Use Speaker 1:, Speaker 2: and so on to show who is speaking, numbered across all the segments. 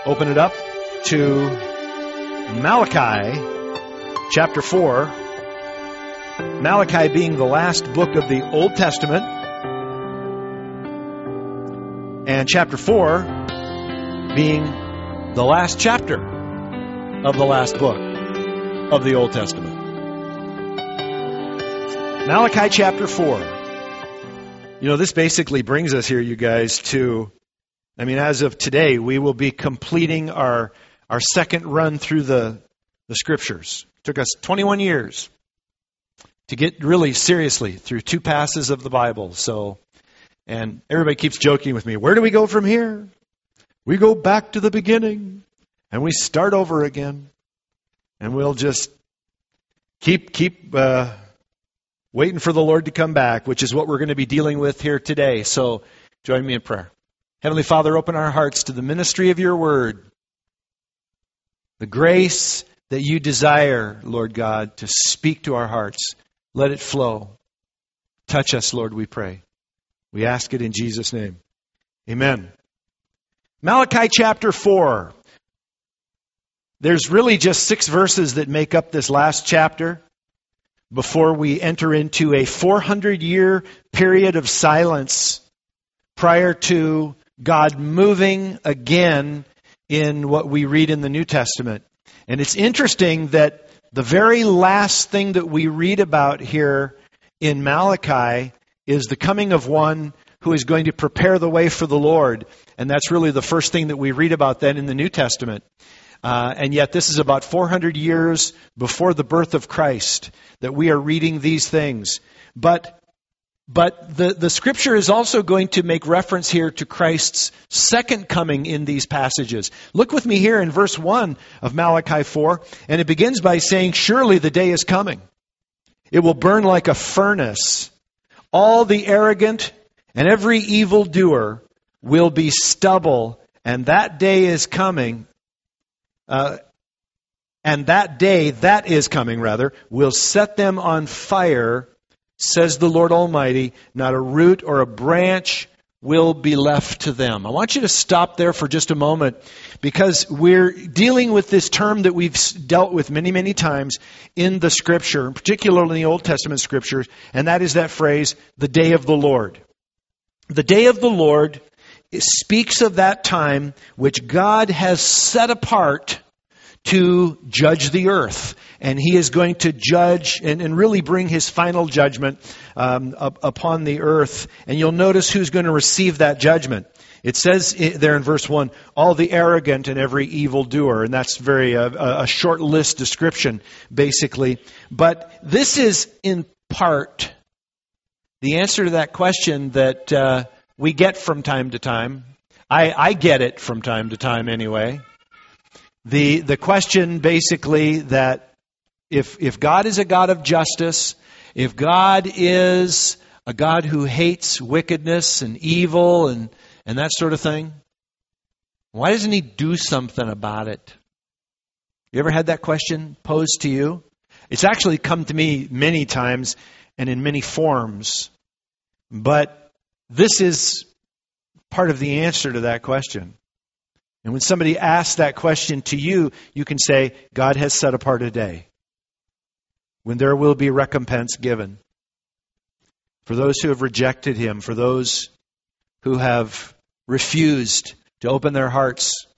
Speaker 1: open it up to Malachi chapter 4. Malachi being the last book of the Old Testament, and chapter 4 being the last chapter of the last book of the Old Testament. Malachi chapter 4. You know, this basically brings us here, you guys, to, as of today, we will be completing our second run through the Scriptures. It took us 21 years to get really seriously through two passes of the Bible. And everybody keeps joking with me, where do we go from here? We go back to the beginning, and we start over again. And we'll just keep waiting for the Lord to come back, which is what we're going to be dealing with here today. So join me in prayer. Heavenly Father, open our hearts to the ministry of your word. The grace that you desire, Lord God, to speak to our hearts. Let it flow. Touch us, Lord, we pray. We ask it in Jesus' name. Amen. Malachi chapter 4. There's really just 6 verses that make up this last chapter before we enter into a 400-year period of silence prior to God moving again in what we read in the New Testament. And it's interesting that the very last thing that we read about here in Malachi is the coming of one who is going to prepare the way for the Lord. And that's really the first thing that we read about then in the New Testament. And yet this is about 400 years before the birth of Christ that we are reading these things. But the Scripture is also going to make reference here to Christ's second coming in these passages. Look with me here in verse 1 of Malachi 4, and it begins by saying, "Surely the day is coming. It will burn like a furnace. All the arrogant and every evildoer will be stubble, and that day is coming." And that day that is coming, will set them on fire, says the Lord Almighty. Not a root or a branch will be left to them. I want you to stop there for just a moment, because we're dealing with this term that we've dealt with many, many times in the Scripture, particularly in the Old Testament Scriptures, and that is that phrase, the day of the Lord. The day of the Lord speaks of that time which God has set apart to judge the earth. And He is going to judge and really bring His final judgment upon the earth. And you'll notice who's going to receive that judgment. It says there in verse 1, all the arrogant and every evildoer. And that's very a short list description, basically. But this is in part the answer to that question that we get from time to time. I get it from time to time anyway. The question basically that if God is a God of justice, if God is a God who hates wickedness and evil and that sort of thing, why doesn't He do something about it? You ever had that question posed to you? It's actually come to me many times and in many forms. But this is part of the answer to that question. And when somebody asks that question to you, you can say, God has set apart a day when there will be recompense given for those who have rejected Him, for those who have refused to open their hearts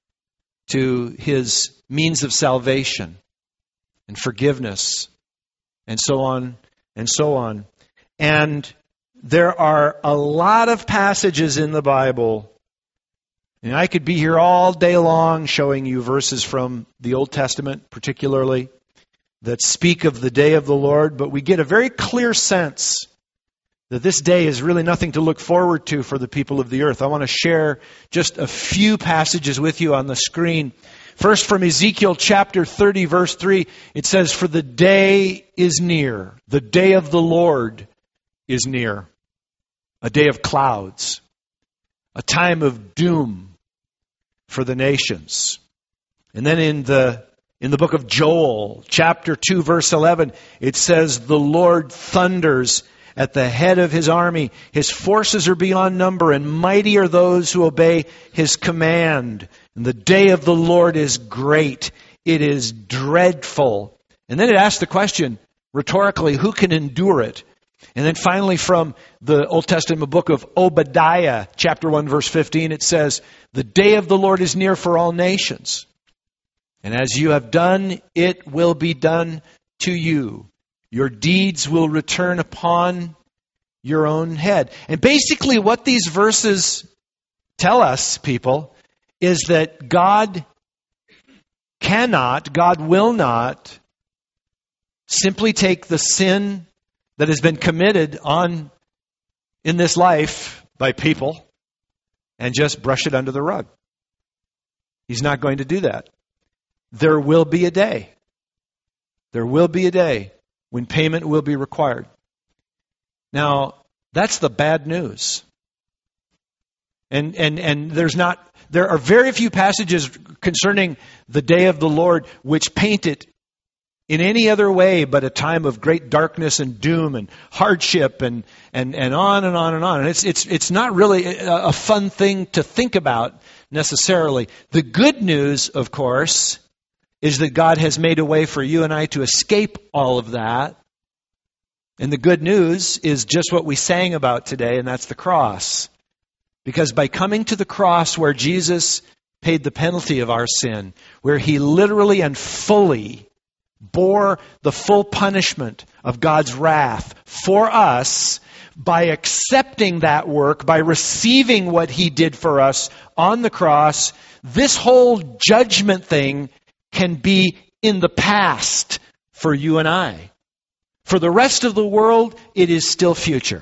Speaker 1: to His means of salvation and forgiveness, and so on and so on. And there are a lot of passages in the Bible. And I could be here all day long showing you verses from the Old Testament, particularly, that speak of the day of the Lord, but we get a very clear sense that this day is really nothing to look forward to for the people of the earth. I want to share just a few passages with you on the screen. First, from Ezekiel chapter 30, verse 3, it says, "For the day is near, the day of the Lord is near, a day of clouds, a time of doom for the nations." And then in the book of Joel, chapter 2, verse 11, it says, "The Lord thunders at the head of his army. His forces are beyond number, and mighty are those who obey his command. And the day of the Lord is great. It is dreadful. And then it asks the question, rhetorically, who can endure it? And then finally from the Old Testament book of Obadiah, chapter 1, verse 15, it says, the day of the Lord is near for all nations. And as you have done, it will be done to you. Your deeds will return upon your own head. And basically what these verses tell us, people, is that God will not simply take the sin that has been committed in this life by people and just brush it under the rug. He's not going to do that. There will be a day. There will be a day when payment will be required. Now, that's the bad news. And there are very few passages concerning the day of the Lord which paint it in any other way but a time of great darkness and doom and hardship and on and on and on. And it's not really a fun thing to think about necessarily. The good news, of course, is that God has made a way for you and I to escape all of that. And the good news is just what we sang about today, and that's the cross. Because by coming to the cross where Jesus paid the penalty of our sin, where he literally and fully bore the full punishment of God's wrath for us, by accepting that work, by receiving what he did for us on the cross, this whole judgment thing can be in the past for you and I. For the rest of the world, it is still future.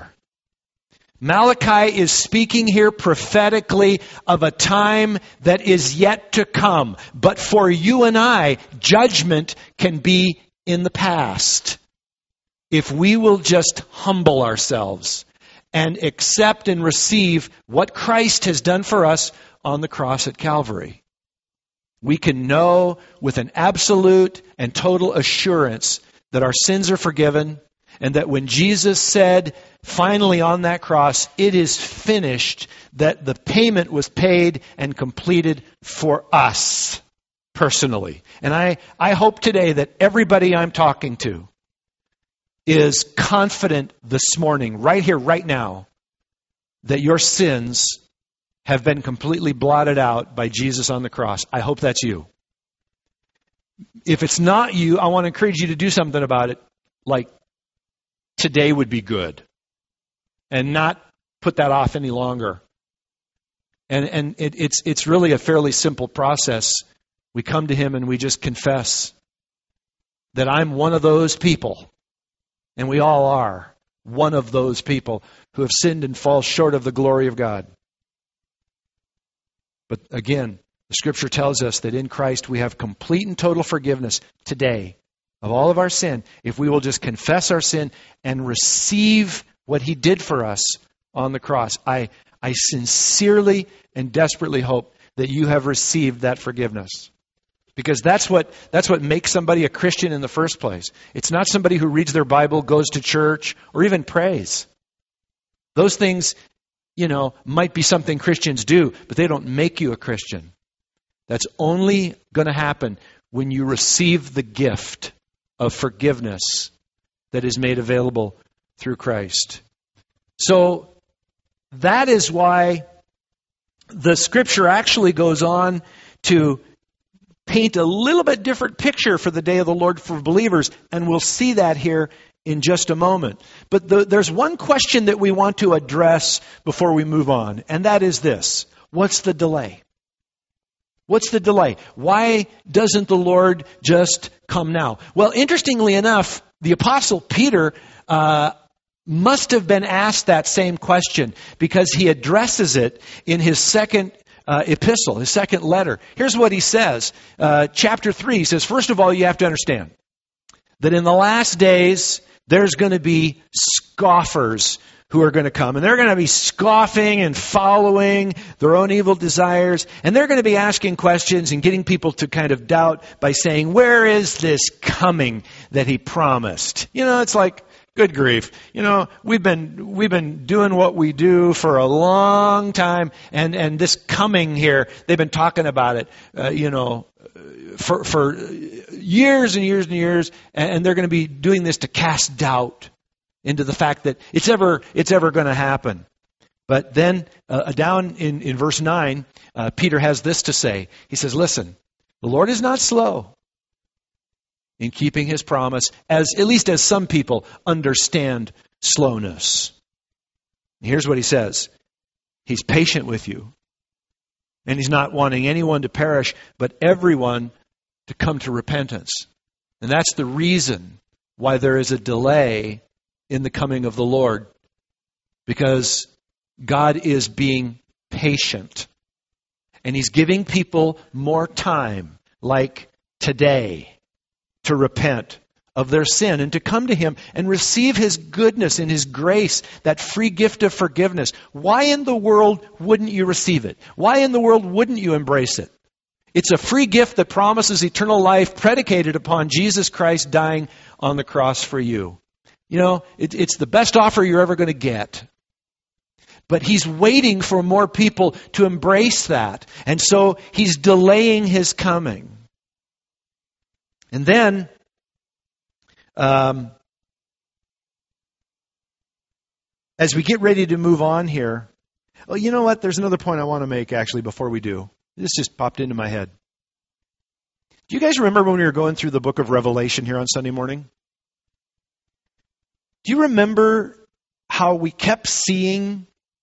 Speaker 1: Malachi is speaking here prophetically of a time that is yet to come. But for you and I, judgment can be in the past. If we will just humble ourselves and accept and receive what Christ has done for us on the cross at Calvary. We can know with an absolute and total assurance that our sins are forgiven, and that when Jesus said, finally on that cross, it is finished, that the payment was paid and completed for us personally. And I hope today that everybody I'm talking to is confident this morning, right here, right now, that your sins have been completely blotted out by Jesus on the cross. I hope that's you. If it's not you, I want to encourage you to do something about it, like today would be good, and not put that off any longer. And it's really a fairly simple process. We come to him and we just confess that I'm one of those people, and we all are one of those people who have sinned and fall short of the glory of God. But again, the Scripture tells us that in Christ we have complete and total forgiveness today of all of our sin, if we will just confess our sin and receive what he did for us on the cross. I sincerely and desperately hope that you have received that forgiveness. Because that's what makes somebody a Christian in the first place. It's not somebody who reads their Bible, goes to church, or even prays. Those things, might be something Christians do, but they don't make you a Christian. That's only going to happen when you receive the gift of forgiveness that is made available through Christ. So that is why the Scripture actually goes on to paint a little bit different picture for the day of the Lord for believers, and we'll see that here in just a moment. But there's one question that we want to address before we move on, and that is this. What's the delay? What's the delay? Why doesn't the Lord just come now? Well, interestingly enough, the Apostle Peter must have been asked that same question, because he addresses it in his second epistle, his second letter. Here's what he says. Chapter 3, he says, first of all, you have to understand that in the last days, there's going to be scoffers who are going to come. And they're going to be scoffing and following their own evil desires. And they're going to be asking questions and getting people to kind of doubt by saying, where is this coming that he promised? It's like Good grief. We've been doing what we do for a long time, and this coming here, they've been talking about it, for years and years and years, and they're going to be doing this to cast doubt into the fact that it's ever going to happen. But then down in verse 9, Peter has this to say. He says, listen, the Lord is not slow in keeping his promise, at least as some people understand slowness. Here's what he says. He's patient with you. And he's not wanting anyone to perish, but everyone to come to repentance. And that's the reason why there is a delay in the coming of the Lord. Because God is being patient. And he's giving people more time, like today, to repent of their sin and to come to him and receive his goodness and his grace, that free gift of forgiveness. Why in the world wouldn't you receive it? Why in the world wouldn't you embrace it? It's a free gift that promises eternal life predicated upon Jesus Christ dying on the cross for you. It's the best offer you're ever going to get. But he's waiting for more people to embrace that. And so he's delaying his coming. And then, as we get ready to move on here, you know what? There's another point I want to make, actually, before we do. This just popped into my head. Do you guys remember when we were going through the book of Revelation here on Sunday morning? Do you remember how we kept seeing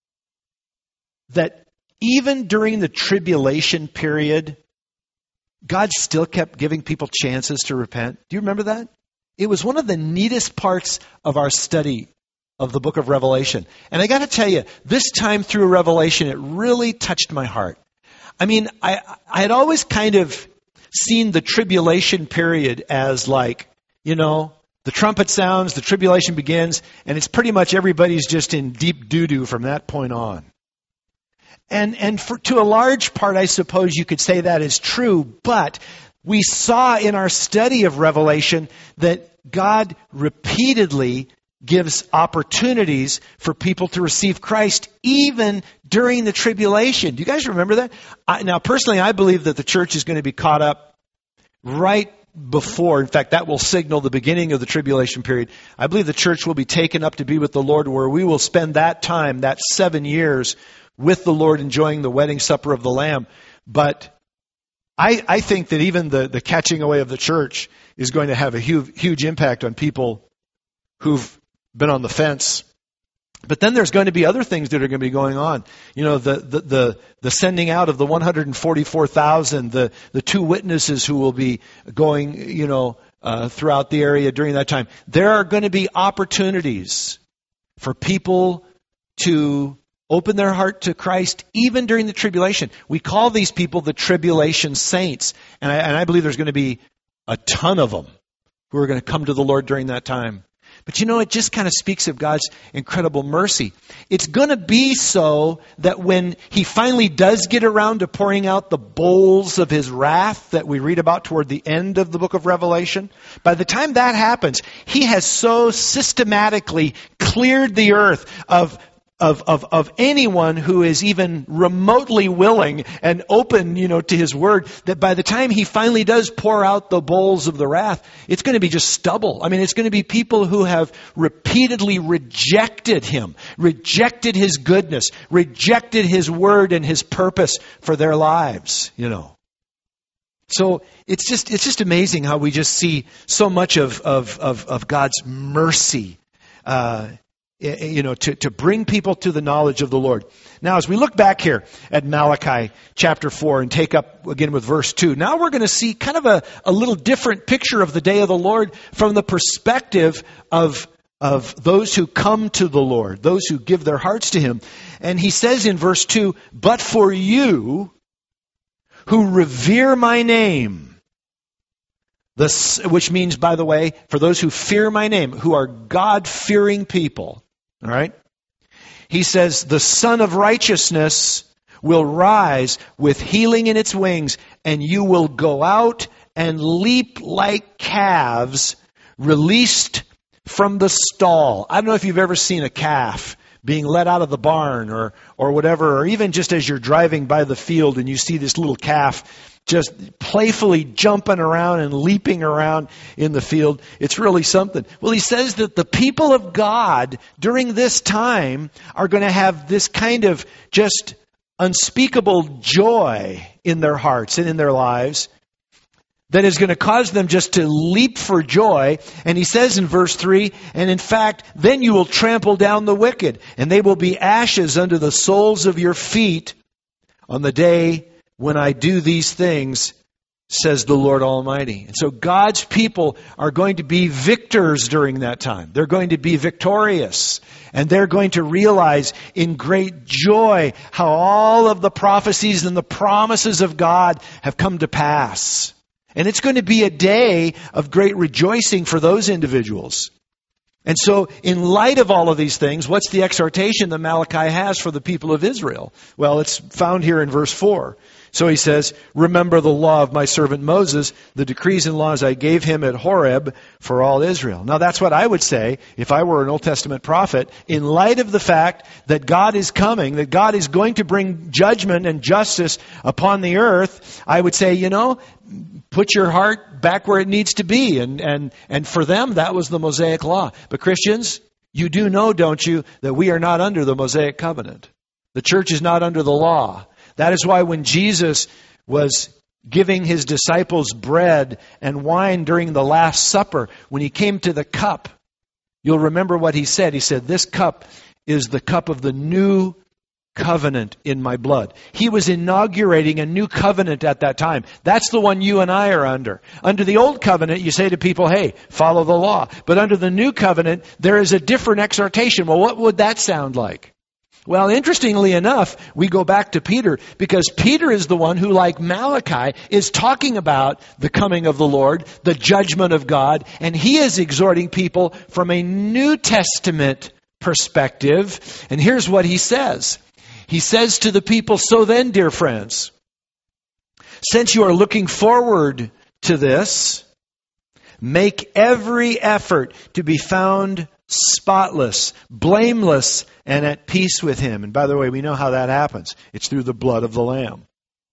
Speaker 1: that even during the tribulation period, God still kept giving people chances to repent? Do you remember that? It was one of the neatest parts of our study of the book of Revelation. And I got to tell you, this time through Revelation, it really touched my heart. I mean, I had always kind of seen the tribulation period as like, the trumpet sounds, the tribulation begins, and it's pretty much everybody's just in deep doo-doo from that point on. And to a large part, I suppose you could say that is true, but we saw in our study of Revelation that God repeatedly gives opportunities for people to receive Christ even during the tribulation. Do you guys remember that? Now, personally, I believe that the church is going to be caught up right before. In fact, that will signal the beginning of the tribulation period. I believe the church will be taken up to be with the Lord, where we will spend that time, that 7 years, with the Lord, enjoying the wedding supper of the Lamb. But I think that even the catching away of the church is going to have a huge impact on people who've been on the fence. But then there's going to be other things that are going to be going on. The sending out of the 144,000, the two witnesses who will be going, throughout the area during that time. There are going to be opportunities for people to open their heart to Christ even during the tribulation. We call these people the tribulation saints. And I believe there's going to be a ton of them who are going to come to the Lord during that time. But it just kind of speaks of God's incredible mercy. It's going to be so that when he finally does get around to pouring out the bowls of his wrath that we read about toward the end of the book of Revelation, by the time that happens, he has so systematically cleared the earth of anyone who is even remotely willing and open, to his word, that by the time he finally does pour out the bowls of the wrath, it's going to be just stubble. I mean, it's going to be people who have repeatedly rejected him, rejected his goodness, rejected his word and his purpose for their lives, So it's just amazing how we just see so much of God's mercy, to bring people to the knowledge of the Lord. Now, as we look back here at Malachi chapter 4 and take up again with verse 2, now we're going to see kind of a little different picture of the day of the Lord from the perspective of those who come to the Lord, those who give their hearts to him. And he says in verse 2, "But for you who revere my name," which means, by the way, for those who fear my name, who are God-fearing people, all right? He says, "The Son of Righteousness will rise with healing in its wings, and you will go out and leap like calves released from the stall. I don't know if you've ever seen a calf being let out of the barn or whatever, or even just as you're driving by the field and you see this little calf just playfully jumping around and leaping around in the field. It's really something. Well, he says that the people of God during this time are going to have this kind of just unspeakable joy in their hearts and in their lives that is going to cause them just to leap for joy. And he says in verse 3, and in fact, then you will trample down the wicked, and they will be ashes under the soles of your feet on the day when I do these things, says the Lord Almighty. And so God's people are going to be victors during that time. They're going to be victorious. And they're going to realize in great joy how all of the prophecies and the promises of God have come to pass. And it's going to be a day of great rejoicing for those individuals. And so, in light of all of these things, what's the exhortation that Malachi has for the people of Israel? Well, it's found here in verse 4. So he says, remember the law of my servant Moses, the decrees and laws I gave him at Horeb for all Israel. Now that's what I would say if I were an Old Testament prophet. In light of the fact that God is coming, that God is going to bring judgment and justice upon the earth, I would say, put your heart back where it needs to be. And for them, that was the Mosaic law. But Christians, you do know, don't you, that we are not under the Mosaic covenant. The church is not under the law. That is why when Jesus was giving his disciples bread and wine during the Last Supper, when he came to the cup, you'll remember what he said. He said, this cup is the cup of the new covenant in my blood. He was inaugurating a new covenant at that time. That's the one you and I are under. Under the old covenant, you say to people, hey, follow the law. But under the new covenant, there is a different exhortation. Well, what would that sound like? Well, interestingly enough, we go back to Peter because Peter is the one who, like Malachi, is talking about the coming of the Lord, the judgment of God, and he is exhorting people from a New Testament perspective. And here's what he says. He says to the people, so then, dear friends, since you are looking forward to this, make every effort to be found spotless, blameless, and at peace with him. And by the way, we know how that happens. It's through the blood of the Lamb.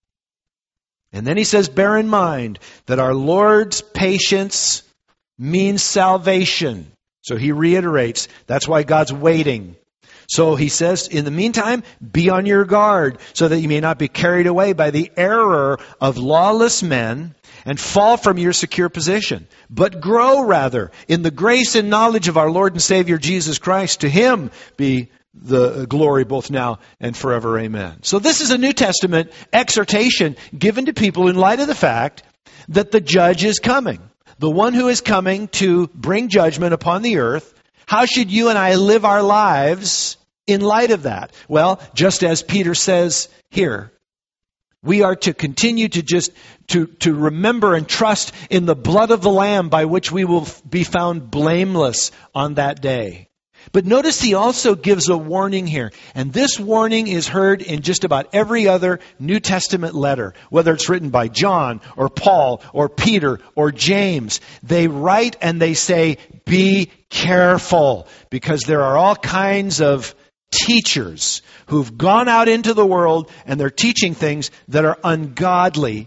Speaker 1: And then he says, bear in mind that our Lord's patience means salvation. So he reiterates, that's why God's waiting. So he says, in the meantime, be on your guard so that you may not be carried away by the error of lawless men and fall from your secure position, but grow rather in the grace and knowledge of our Lord and Savior Jesus Christ. To him be the glory both now and forever. Amen. So this is a New Testament exhortation given to people in light of the fact that the judge is coming. The one who is coming to bring judgment upon the earth. How should you and I live our lives in light of that? Well, just as Peter says here, we are to continue to remember and trust in the blood of the Lamb by which we will be found blameless on that day. But notice he also gives a warning here. And this warning is heard in just about every other New Testament letter, whether it's written by John or Paul or Peter or James. They write and they say, be careful, because there are all kinds of teachers who've gone out into the world and they're teaching things that are ungodly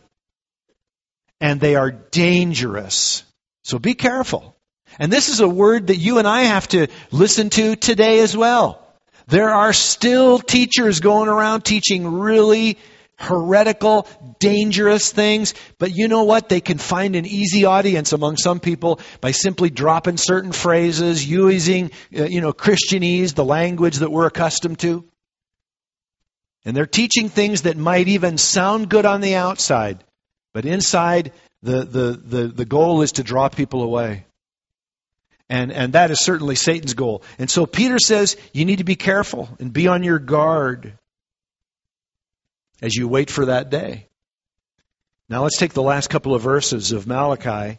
Speaker 1: and they are dangerous. So be careful. And this is a word that you and I have to listen to today as well. There are still teachers going around teaching really heretical, dangerous things. But you know what? They can find an easy audience among some people by simply dropping certain phrases, using, Christianese, the language that we're accustomed to. And they're teaching things that might even sound good on the outside. But inside, the goal is to draw people away. And that is certainly Satan's goal. And so Peter says, you need to be careful and be on your guard as you wait for that day. Now let's take the last couple of verses of Malachi.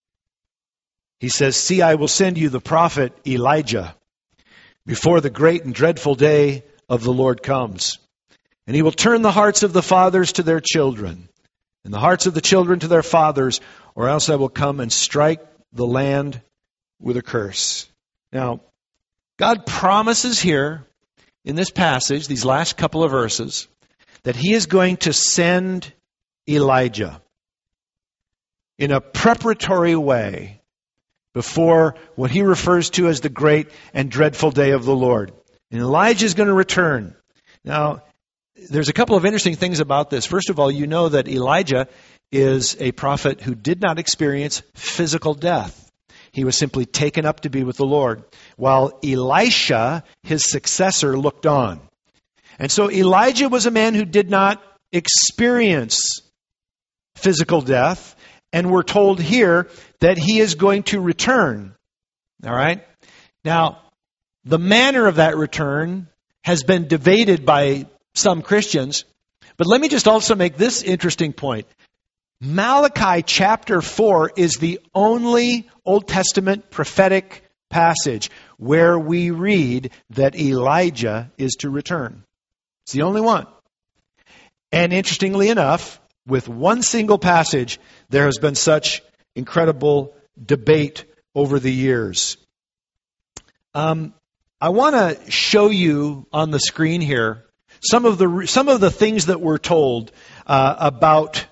Speaker 1: He says, see, I will send you the prophet Elijah before the great and dreadful day of the Lord comes. And he will turn the hearts of the fathers to their children, and the hearts of the children to their fathers, or else I will come and strike the land with a curse. Now, God promises here in this passage, these last couple of verses, that He is going to send Elijah in a preparatory way before what He refers to as the great and dreadful day of the Lord. And Elijah is going to return. Now, there's a couple of interesting things about this. First of all, you know that Elijah is a prophet who did not experience physical death. He was simply taken up to be with the Lord, while Elisha, his successor, looked on. And so Elijah was a man who did not experience physical death, and we're told here that he is going to return. All right? Now, the manner of that return has been debated by some Christians, but let me just also make this interesting point. Malachi chapter 4 is the only Old Testament prophetic passage where we read that Elijah is to return. It's the only one. And interestingly enough, with one single passage, there has been such incredible debate over the years. I want to show you on the screen here some of the things that we're told about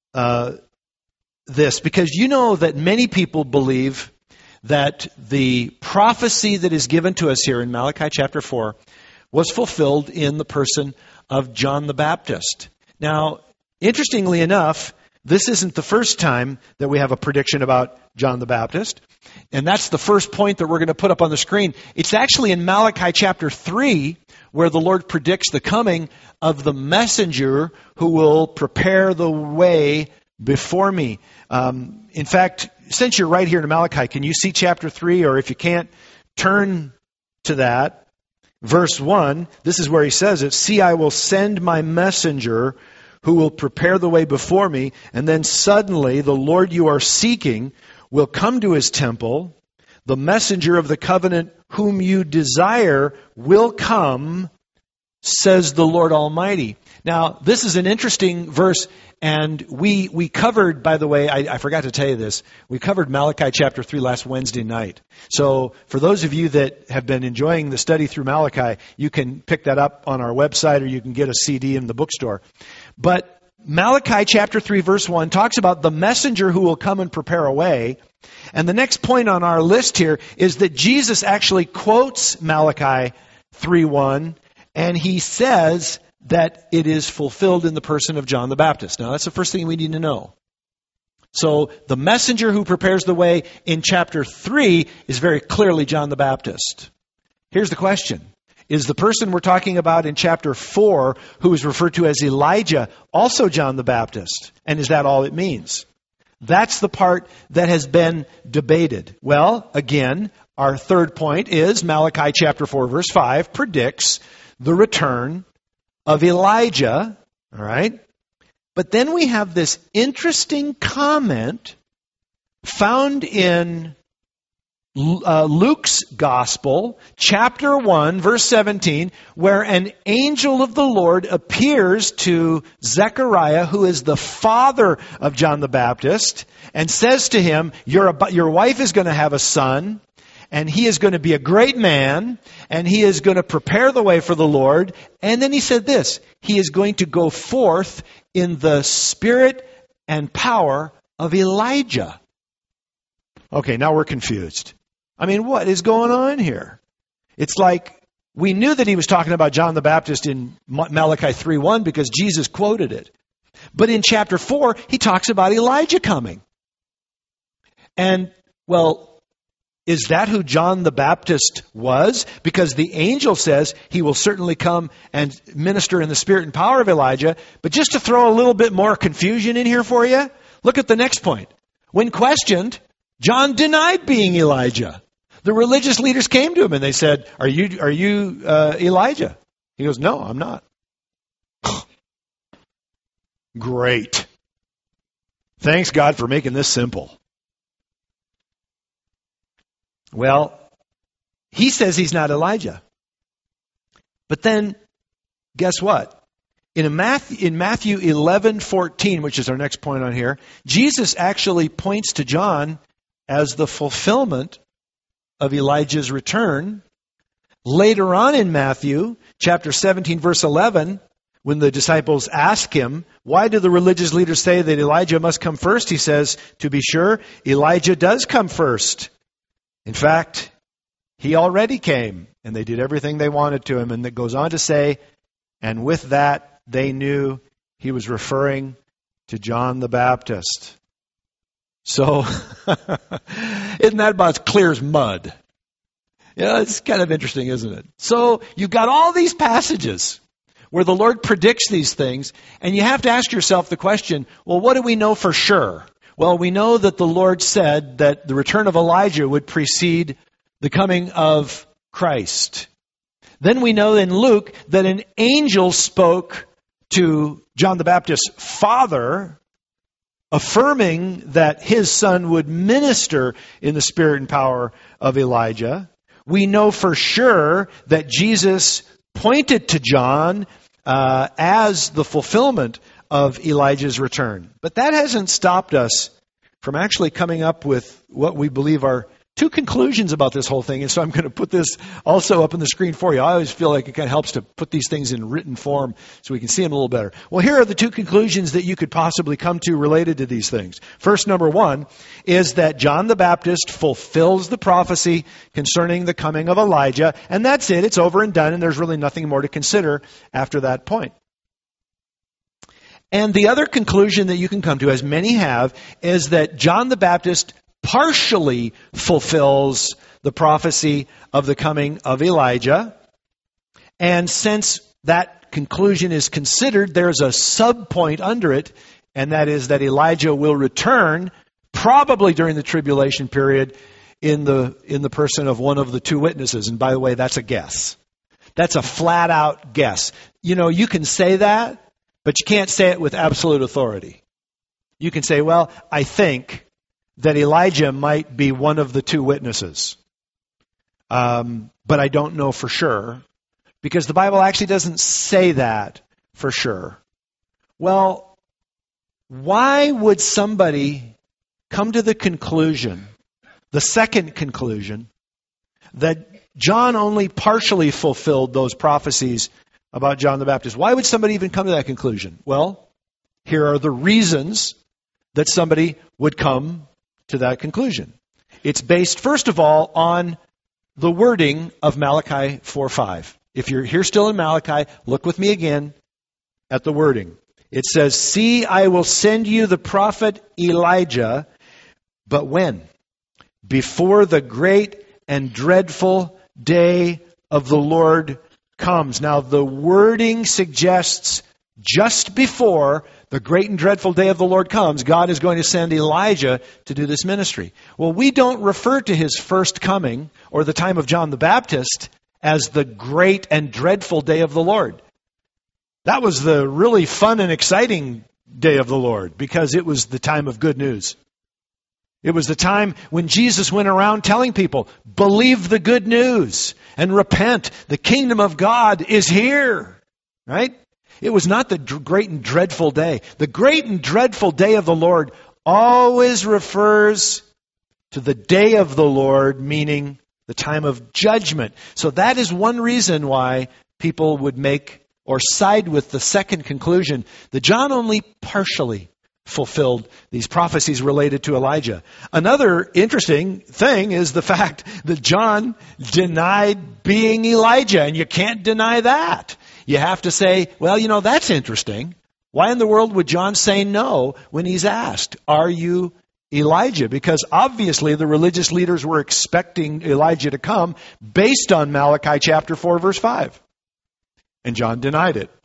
Speaker 1: this, because you know that many people believe that the prophecy that is given to us here in Malachi chapter 4 was fulfilled in the person of John the Baptist. Now, interestingly enough, this isn't the first time that we have a prediction about John the Baptist, and that's the first point that we're going to put up on the screen. It's actually in Malachi chapter 3 where the Lord predicts the coming of the messenger who will prepare the way before me. In fact, since you're right here in Malachi, can you see chapter 3? Or if you can't, turn to that. Verse 1, this is where he says it. See, I will send my messenger who will prepare the way before me. And then suddenly the Lord you are seeking will come to His temple. The messenger of the covenant whom you desire will come, says the Lord Almighty. Now, this is an interesting verse, and we covered, by the way, I forgot to tell you this, we covered Malachi chapter 3 last Wednesday night. So for those of you that have been enjoying the study through Malachi, you can pick that up on our website, or you can get a CD in the bookstore. But Malachi chapter 3 verse 1 talks about the messenger who will come and prepare a way. And the next point on our list here is that Jesus actually quotes Malachi 3:1, and He says that it is fulfilled in the person of John the Baptist. Now, that's the first thing we need to know. So, the messenger who prepares the way in chapter 3 is very clearly John the Baptist. Here's the question. Is the person we're talking about in chapter 4, who is referred to as Elijah, also John the Baptist? And is that all it means? That's the part that has been debated. Well, again, our third point is Malachi chapter 4, verse 5 predicts the return of Elijah. All right? But then we have this interesting comment found in Luke's Gospel, chapter 1, verse 17, where an angel of the Lord appears to Zechariah, who is the father of John the Baptist, and says to him, your wife is going to have a son, and he is going to be a great man, and he is going to prepare the way for the Lord. And then he said this, he is going to go forth in the spirit and power of Elijah. Okay, now we're confused. I mean, what is going on here? It's like we knew that he was talking about John the Baptist in Malachi 3:1 because Jesus quoted it. But in chapter 4, he talks about Elijah coming. And, well, is that who John the Baptist was? Because the angel says he will certainly come and minister in the spirit and power of Elijah. But just to throw a little bit more confusion in here for you, look at the next point. When questioned, John denied being Elijah. The religious leaders came to him and they said, Are you Elijah? He goes, no, I'm not. Great. Thanks God for making this simple. Well, he says he's not Elijah. But then, guess what? In Matthew 11:14, which is our next point on here, Jesus actually points to John as the fulfillment of Elijah's return. Later on in Matthew, chapter 17, verse 11, when the disciples ask him, why do the religious leaders say that Elijah must come first? He says, to be sure, Elijah does come first. In fact, he already came, and they did everything they wanted to him. And it goes on to say, and with that, they knew he was referring to John the Baptist. So, isn't that about as clear as mud? Yeah, it's kind of interesting, isn't it? So, you've got all these passages where the Lord predicts these things, and you have to ask yourself the question, well, what do we know for sure? Well, we know that the Lord said that the return of Elijah would precede the coming of Christ. Then we know in Luke that an angel spoke to John the Baptist's father, affirming that his son would minister in the spirit and power of Elijah. We know for sure that Jesus pointed to John as the fulfillment of Elijah's return. But that hasn't stopped us from actually coming up with what we believe are two conclusions about this whole thing. And so I'm going to put this also up on the screen for you. I always feel like it kind of helps to put these things in written form so we can see them a little better. Well, here are the two conclusions that you could possibly come to related to these things. First, number one, is that John the Baptist fulfills the prophecy concerning the coming of Elijah. And that's it. It's over and done. And there's really nothing more to consider after that point. And the other conclusion that you can come to, as many have, is that John the Baptist partially fulfills the prophecy of the coming of Elijah. And since that conclusion is considered, there's a sub-point under it, and that is that Elijah will return, probably during the tribulation period, in the person of one of the two witnesses. And by the way, that's a guess. That's a flat-out guess. You know, you can say that, but you can't say it with absolute authority. You can say, well, I think that Elijah might be one of the two witnesses. But I don't know for sure, because the Bible actually doesn't say that for sure. Well, why would somebody come to the conclusion, the second conclusion, that John only partially fulfilled those prophecies about John the Baptist? Why would somebody even come to that conclusion? Well, here are the reasons that somebody would come to that conclusion. It's based, first of all, on the wording of Malachi 4:5. If you're here still in Malachi, look with me again at the wording. It says, "See, I will send you the prophet Elijah, but when? Before the great and dreadful day of the Lord comes." Now, the wording suggests just before the great and dreadful day of the Lord comes, God is going to send Elijah to do this ministry. Well, we don't refer to his first coming or the time of John the Baptist as the great and dreadful day of the Lord. That was the really fun and exciting day of the Lord because it was the time of good news. It was the time when Jesus went around telling people, believe the good news and repent. The kingdom of God is here, right? It was not the great and dreadful day. The great and dreadful day of the Lord always refers to the day of the Lord, meaning the time of judgment. So that is one reason why people would make or side with the second conclusion, that John only partially fulfilled these prophecies related to Elijah. Another interesting thing is the fact that John denied being Elijah, and you can't deny that. You have to say, well, you know, that's interesting. Why in the world would John say no when he's asked, are you Elijah? Because obviously the religious leaders were expecting Elijah to come based on Malachi chapter 4, verse 5. And John denied it.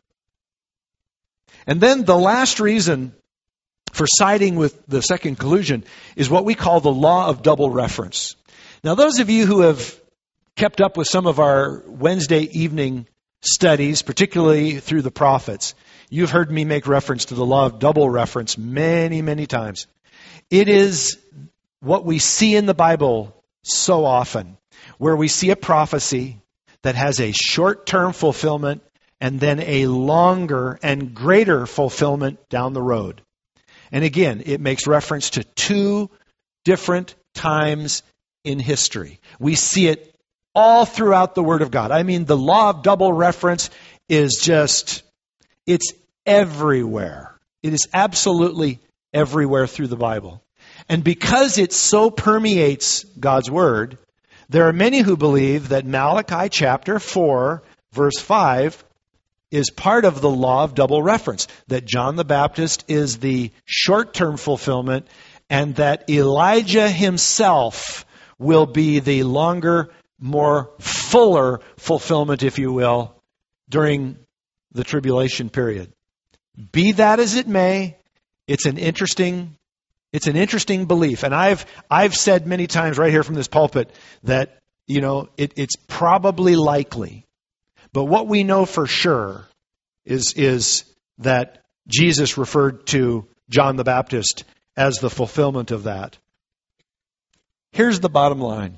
Speaker 1: And then the last reason for siding with the second conclusion is what we call the law of double reference. Now, those of you who have kept up with some of our Wednesday evening studies, particularly through the prophets, you've heard me make reference to the law of double reference many, many times. It is what we see in the Bible so often, where we see a prophecy that has a short-term fulfillment and then a longer and greater fulfillment down the road. And again, it makes reference to two different times in history. We see it all throughout the Word of God. I mean, the law of double reference is just, it's everywhere. It is absolutely everywhere through the Bible. And because it so permeates God's Word, there are many who believe that Malachi chapter 4, verse 5, is part of the law of double reference, that John the Baptist is the short-term fulfillment, and that Elijah himself will be the longer, more fuller fulfillment, if you will, during the tribulation period. Be that as it may, it's an interesting belief. And I've said many times right here from this pulpit that, it's probably likely. But what we know for sure is that Jesus referred to John the Baptist as the fulfillment of that. Here's the bottom line.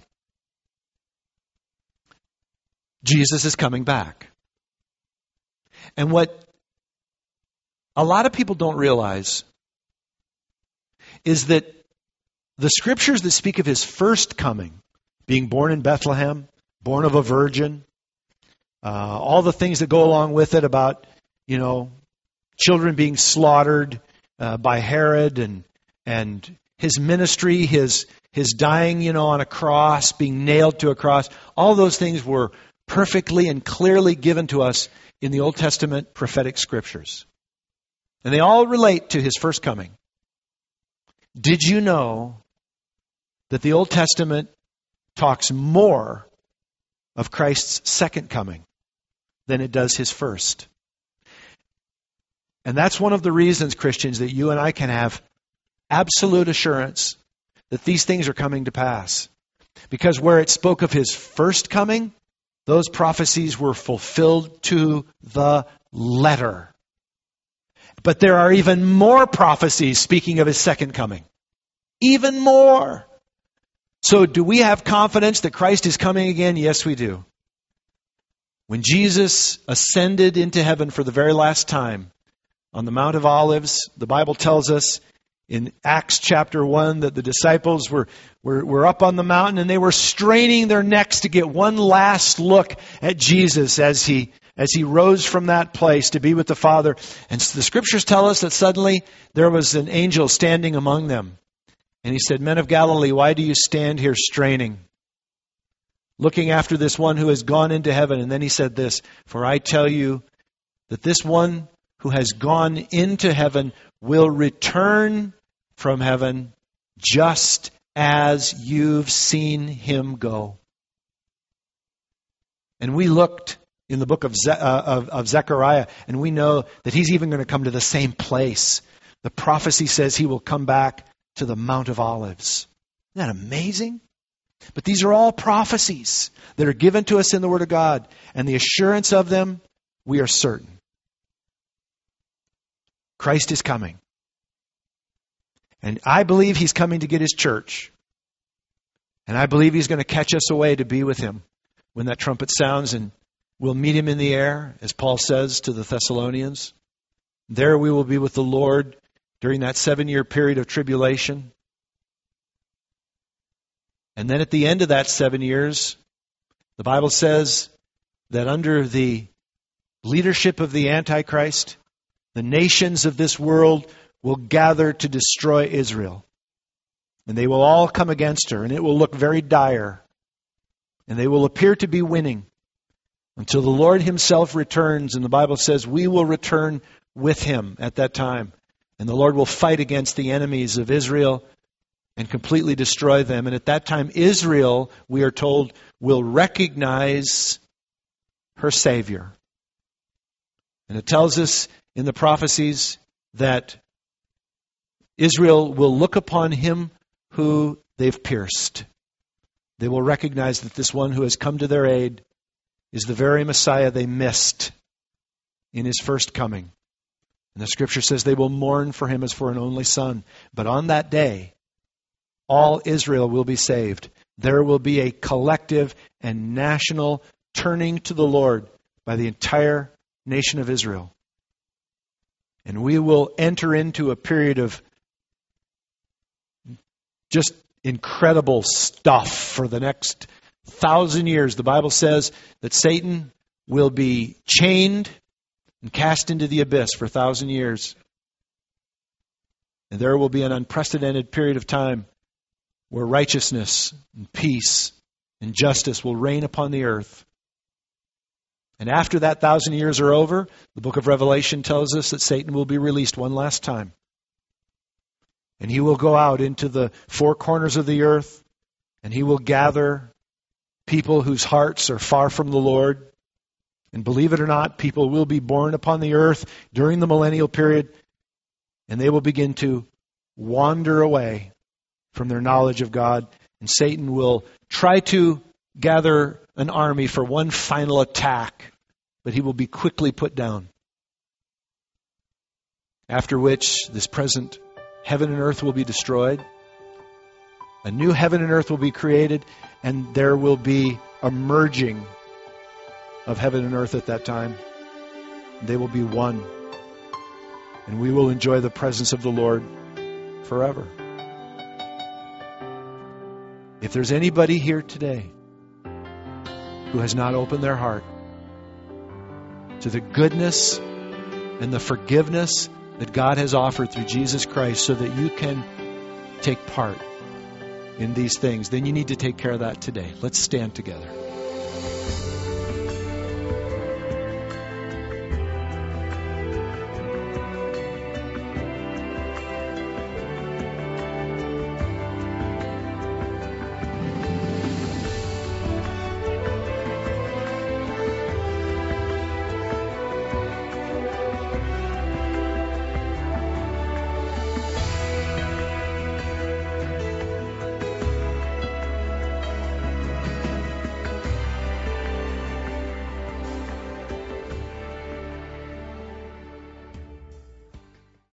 Speaker 1: Jesus is coming back. And what a lot of people don't realize is that the scriptures that speak of his first coming, being born in Bethlehem, born of a virgin, all the things that go along with it about, children being slaughtered by Herod and his ministry, his dying, on a cross, being nailed to a cross, all those things were perfectly and clearly given to us in the Old Testament prophetic scriptures. And they all relate to his first coming. Did you know that the Old Testament talks more of Christ's second coming than it does his first? And that's one of the reasons, Christians, that you and I can have absolute assurance that these things are coming to pass. Because where it spoke of his first coming, those prophecies were fulfilled to the letter. But there are even more prophecies speaking of his second coming. Even more. So do we have confidence that Christ is coming again? Yes, we do. When Jesus ascended into heaven for the very last time on the Mount of Olives, the Bible tells us in Acts chapter 1 that the disciples were up on the mountain and they were straining their necks to get one last look at Jesus as he rose from that place to be with the Father. And the scriptures tell us that suddenly there was an angel standing among them. And he said, "Men of Galilee, why do you stand here straining, looking after this one who has gone into heaven?" And then he said this, "For I tell you that this one who has gone into heaven will return from heaven just as you've seen him go." And we looked in the book of Zechariah, and we know that he's even going to come to the same place. The prophecy says he will come back to the Mount of Olives. Isn't that amazing? But these are all prophecies that are given to us in the Word of God, and the assurance of them, we are certain. Christ is coming. And I believe he's coming to get his church. And I believe he's going to catch us away to be with him when that trumpet sounds, and we'll meet him in the air, as Paul says to the Thessalonians. There we will be with the Lord during that 7-year period of tribulation. And then at the end of that 7 years, the Bible says that under the leadership of the Antichrist, the nations of this world will gather to destroy Israel. And they will all come against her, and it will look very dire. And they will appear to be winning until the Lord himself returns. And the Bible says we will return with him at that time. And the Lord will fight against the enemies of Israel and completely destroy them. And at that time, Israel, we are told, will recognize her Savior. And it tells us in the prophecies that Israel will look upon him who they've pierced. They will recognize that this one who has come to their aid is the very Messiah they missed in his first coming. And the scripture says they will mourn for him as for an only son. But on that day, all Israel will be saved. There will be a collective and national turning to the Lord by the entire nation of Israel. And we will enter into a period of just incredible stuff for the next 1,000 years. The Bible says that Satan will be chained and cast into the abyss for 1,000 years. And there will be an unprecedented period of time where righteousness and peace and justice will reign upon the earth. And after that 1,000 years are over, the book of Revelation tells us that Satan will be released one last time. And he will go out into the four corners of the earth, and he will gather people whose hearts are far from the Lord. And believe it or not, people will be born upon the earth during the millennial period, and they will begin to wander away from their knowledge of God. And Satan will try to gather an army for one final attack, but he will be quickly put down. After which, this present heaven and earth will be destroyed. A new heaven and earth will be created, and there will be a merging of heaven and earth at that time. They will be one. And we will enjoy the presence of the Lord forever. If there's anybody here today who has not opened their heart to the goodness and the forgiveness that God has offered through Jesus Christ so that you can take part in these things, then you need to take care of that today. Let's stand together.